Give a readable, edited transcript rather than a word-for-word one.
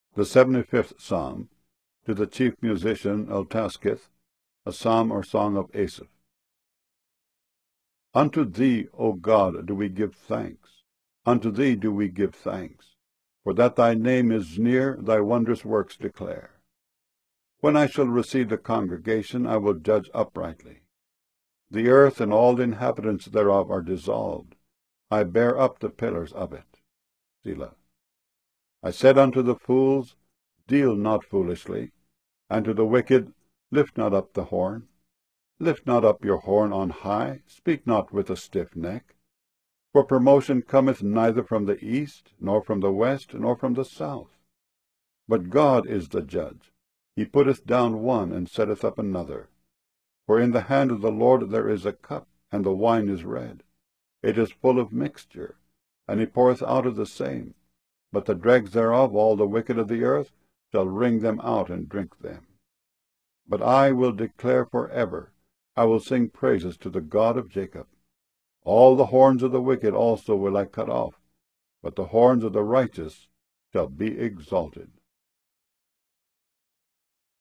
The 75th Psalm, to the chief musician Eltaskith, a psalm or song of Asaph. Unto thee, O God, do we give thanks. Unto thee do we give thanks. For that thy name is near, thy wondrous works declare. When I shall receive the congregation, I will judge uprightly. The earth and all the inhabitants thereof are dissolved. I bear up the pillars of it. Selah. I said unto the fools, Deal not foolishly, and to the wicked, Lift not up the horn. Lift not up your horn on high, speak not with a stiff neck. For promotion cometh neither from the east, nor from the west, nor from the south. But God is the judge. He putteth down one, and setteth up another. For in the hand of the Lord there is a cup, and the wine is red. It is full of mixture, and he poureth out of the same. But the dregs thereof, all the wicked of the earth, shall wring them out and drink them. But I will declare forever, I will sing praises to the God of Jacob. All the horns of the wicked also will I cut off, but the horns of the righteous shall be exalted.